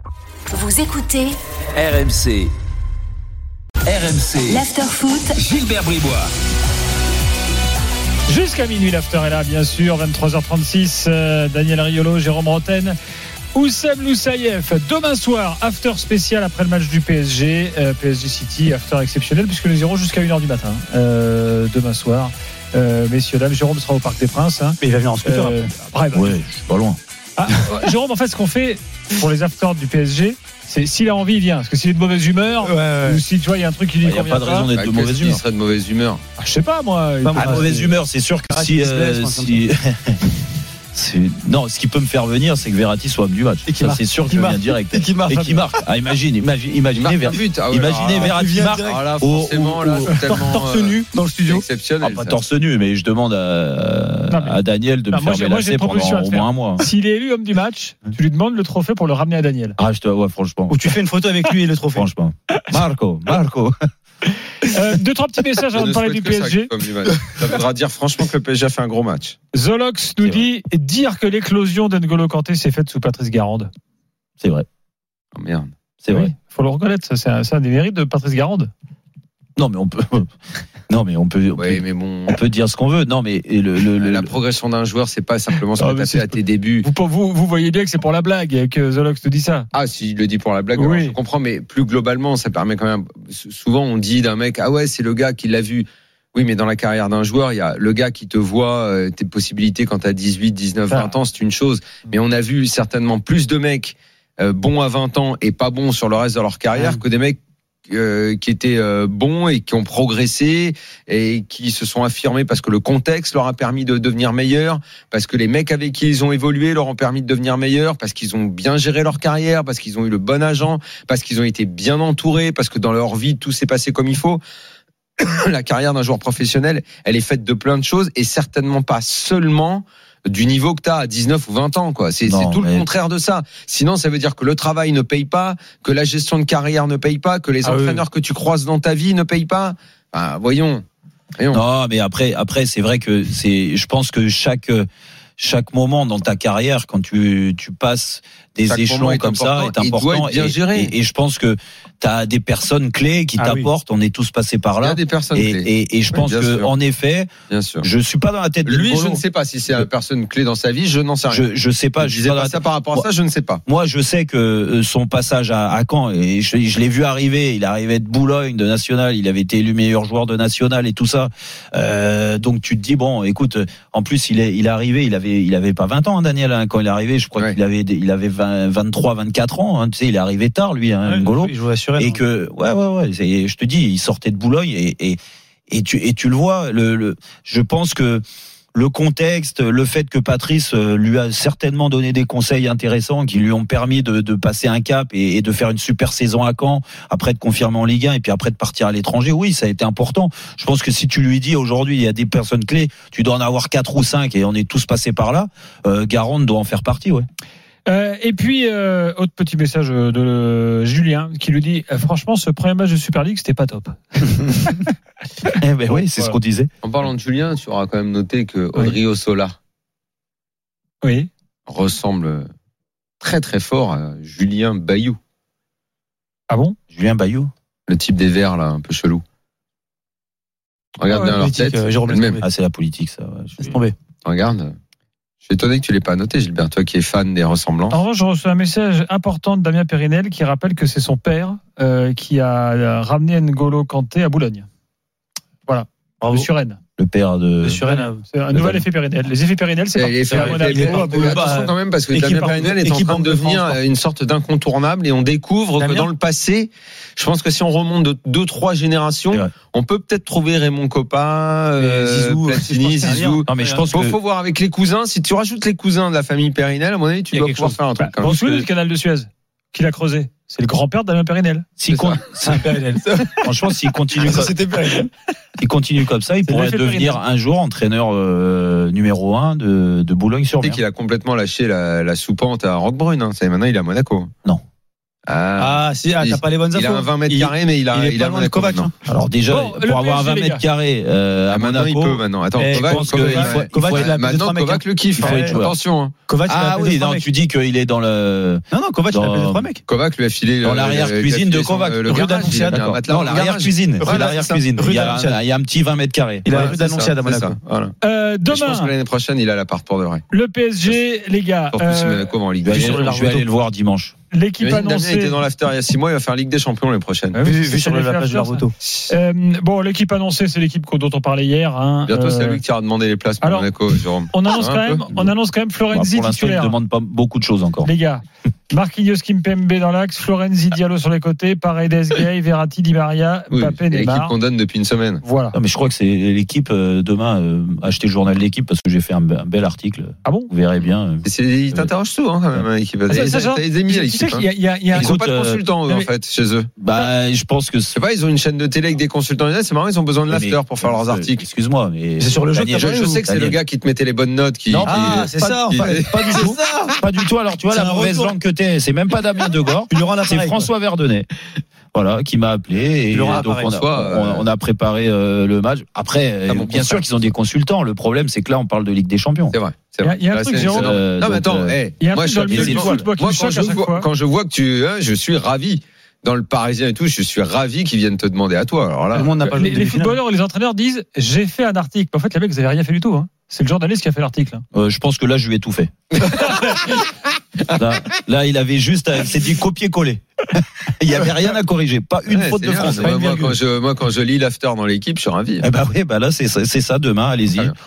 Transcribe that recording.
Vous écoutez RMC. l'Afterfoot. Gilbert Bribois. Jusqu'à minuit, l'after est là, bien sûr. 23h36, Daniel Riolo, Jérôme Roten, Oussem Loussaïef. Demain soir, after spécial après le match du PSG. PSG City, after exceptionnel, puisque les 0 jusqu'à 1h du matin. Demain soir, messieurs, dames, Jérôme sera au Parc des Princes. Mais il va venir en scooter. Ouais, je suis pas loin. Jérôme, en fait, ce qu'on fait pour les afters du PSG, c'est s'il a envie, il vient. Parce que s'il est de mauvaise humeur, ou si tu vois, il y a un truc qui lui Il n'y a pas de raison d'être de mauvaise humeur. Il serait de mauvaise humeur. Je sais pas, moi. Mauvaise humeur, c'est sûr que non, ce qui peut me faire venir, c'est que Verratti soit homme du match. Ça, c'est sûr que je viens direct. Et qui marque. Imaginez Verratti marque. Là, forcément, torse nu dans le studio. Exceptionnel. Pas torse nu, mais je demande à Daniel de me faire mélasser pendant au moins un mois. S'il est élu homme du match, tu lui demandes le trophée pour le ramener à Daniel. Ouais, franchement. Ou tu fais une photo avec lui et le trophée. Franchement. Marco. 2-3 petits messages avant de parler du PSG. Ça voudra dire franchement que le PSG a fait un gros match. Zolox nous dit dire que l'éclosion d'N'Golo Kanté s'est faite sous Patrice Garande. C'est vrai. Oh merde. C'est vrai. Oui, faut le reconnaître, ça, c'est un des mérites de Patrice Garande. Non, mais on peut dire ce qu'on veut. Non, mais la progression d'un joueur, c'est pas simplement ce que tu as fait à tes débuts. Vous voyez bien que c'est pour la blague que Zolox te dit ça. Ah, si il le dit pour la blague, oui. Alors je comprends, mais plus globalement, ça permet quand même. Souvent, on dit d'un mec, ah ouais, c'est le gars qui l'a vu. Oui, mais dans la carrière d'un joueur, il y a le gars qui te voit tes possibilités quand tu as 18, 19, 20 ans, c'est une chose. Mais on a vu certainement plus de mecs bons à 20 ans et pas bons sur le reste de leur carrière que des mecs qui étaient bons et qui ont progressé et qui se sont affirmés parce que le contexte leur a permis de devenir meilleurs, parce que les mecs avec qui ils ont évolué leur ont permis de devenir meilleurs, parce qu'ils ont bien géré leur carrière, parce qu'ils ont eu le bon agent, parce qu'ils ont été bien entourés, parce que dans leur vie tout s'est passé comme il faut. La carrière d'un joueur professionnel, elle est faite de plein de choses et certainement pas seulement du niveau que tu as à 19 ou 20 ans, quoi. C'est tout le contraire de ça. Sinon, ça veut dire que le travail ne paye pas, que la gestion de carrière ne paye pas, que les entraîneurs que tu croises dans ta vie ne payent pas. Enfin, voyons. Non, mais après, c'est vrai que je pense que chaque moment dans ta carrière, quand tu passes des échelons comme ça, est important. Bien géré. Et je pense que tu as des personnes clés qui t'apportent. On est tous passés par là. Il y a des personnes clés. Et je pense que, en effet, je suis pas dans la tête de lui. Je ne sais pas si c'est une personne clé dans sa vie. Je n'en sais rien. Je sais pas. Je disais pas ça par rapport à ça. Je ne sais pas. Moi, je sais que son passage à Caen, et je l'ai vu arriver. Il arrivait de Boulogne, de National. Il avait été élu meilleur joueur de National et tout ça. Donc tu te dis bon, écoute. En plus, il est arrivé. Il avait pas 20 ans, Daniel, quand il est arrivé. Je crois qu'il avait 23, 24 ans. Tu sais, il est arrivé tard, lui, N'Golo. Il jouait à Suresnes. Et que, je te dis, il sortait de Boulogne et tu le vois. Je pense que le contexte, le fait que Patrice lui a certainement donné des conseils intéressants qui lui ont permis de passer un cap et de faire une super saison à Caen, après de confirmer en Ligue 1 et puis après de partir à l'étranger, oui, ça a été important. Je pense que si tu lui dis aujourd'hui il y a des personnes clés, tu dois en avoir 4 ou 5 et on est tous passés par là, Garande doit en faire partie, ouais. Et puis, autre petit message de Julien qui lui dit franchement, ce premier match de Super League, c'était pas top. Oui, c'est ce qu'on disait. En parlant de Julien, tu auras quand même noté que Odriozola ressemble très très fort à Julien Bayou. Ah bon? Julien Bayou? Le type des Verts, là, un peu chelou. Regarde bien leur tête. Même. C'est la politique, ça. Laisse tomber. Regarde. Je suis étonné que tu l'aies pas noté, Gilbert, toi qui es fan des ressemblances. En revanche, je reçois un message important de Damien Périnel qui rappelle que c'est son père qui a ramené N'Golo Kanté à Boulogne. Voilà, de Suresnes. Le père de Suresnes. C'est un nouvel effet Périnel. Les effets Périnel, c'est attention quand même, parce que Damien Périnel est en train de devenir une sorte d'incontournable et on découvre que dans le passé, je pense que si on remonte de 2-3 générations, on peut peut-être trouver Raymond Coppa, Platini, Zizou. Non, mais je pense qu'il faut voir avec les cousins. Si tu rajoutes les cousins de la famille Périnel, à mon avis, tu dois pouvoir faire un truc. Vous vous souvenez du canal de Suez qu'il a creusé? C'est le grand-père de Damien Périnel. C'est un Périnel. Franchement, s'il continue comme ça, il pourrait devenir un jour entraîneur numéro 1 de Boulogne-sur-Mer. Tu sais qu'il a complètement lâché la soupente à Roquebrune. Ça, maintenant, il est à Monaco. Non. Ah, si, t'as pas les bonnes infos. Il a un 20 mètres carrés, mais il est pas loin de Kovac. Alors déjà, Bon, le pour avoir un 20 PSG, les mètres carrés à maintenant, Monaco, il peut maintenant. Attends, je pense qu'il faut maintenant, Kovac le kiffe. Attention. Kovac, Ah oui, non, tu dis qu'il est dans le. Non, Kovac, il a appelé 3 mecs. Kovac lui a filé dans l'arrière-cuisine de Kovac. Le rue garage, d'Annonciade. il a un matelas Non, dans le garage. l'arrière-cuisine. C'est Voilà, l'arrière-cuisine. Rue Il y d'Annonciade. a un petit 20 mètres carrés. Il a Ouais, rue c'est d'Annonciade à ça, c'est Monaco. ça, voilà. Je pense que Demain, l'année prochaine, il a l'appart pour de vrai. le PSG, les gars. En plus, Monaco va en Ligue Je des vais Champions. aller le voir dimanche. L'équipe Damien annoncée. était dans l'after il y a 6 mois, il va faire Ligue des Champions l'année prochaine. Vu sur la plage de la photo. Bon, l'équipe annoncée, c'est l'équipe dont on parlait hier. Bientôt, c'est lui qui a demandé les places pour alors, Monaco, Jérôme. On annonce quand même Florenzi Pour l'instant, il ne titulaire. demande pas beaucoup de choses encore. Les gars, Marquinhos, Kimpembe dans l'axe, Florenzi, Diallo sur les côtés, Paredes, Gay, Verratti, Di Maria, Oui, Mbappé, c'est l'équipe Neymar. qu'on donne depuis une semaine. Voilà. Non, mais je crois que c'est l'équipe demain. Achetez le journal de l'équipe parce que j'ai fait un bel article. Ah bon? Vous verrez bien. Il t'interroge souvent quand même, l'équipe. Ça, T'as des amis à tu sais l'équipe. qu'il y a Ils n'ont Écoute, pas de consultants, eux, en fait, chez eux. Bah, je pense que Je sais pas, ils ont une chaîne de télé avec des consultants. C'est marrant, ils ont besoin de l'after pour faire leurs articles. Excuse-moi, mais C'est sur le jeu que Daniel, t'as Je sais que c'est le gars qui te mettait les bonnes notes. Non, c'est ça, en fait. pas du tout. Pas du tout. Alors, tu vois, C'est la un mauvaise retour. langue que t'es, c'est même pas Damien Degord. Tu lui rends C'est l'appareil. François Verdenay. Voilà, qui m'a appelé. Et Tu l'auras donc, appareil. on a préparé le match. Après, bon bien sûr contact. qu'ils ont des consultants. Le problème, c'est que là, on parle de Ligue des Champions. C'est vrai. Il y a un Là, truc, c'est- Jérôme. c'est- Non, mais attends, il y a un moi, truc je dans le milieu suis du absolument- foot, qui moi, me choque à chaque fois. quand je vois que je suis ravi. Dans le Parisien et tout, je suis ravi qu'ils viennent te demander à toi. Alors là, Le monde n'a pas joué de Les demi-finale. footballeurs et les entraîneurs disent j'ai fait un article. En fait, les mecs, vous avez rien fait du tout. Hein. C'est le journaliste qui a fait l'article. Je pense que là, je lui ai tout fait. Là, il avait juste, c'est du copier-coller. Il y avait rien à corriger, pas une ouais, faute c'est de bien. France. Moi, quand je lis l'after dans l'équipe, je suis ravi. Eh ben oui, bah là c'est ça demain, allez-y. Très bien.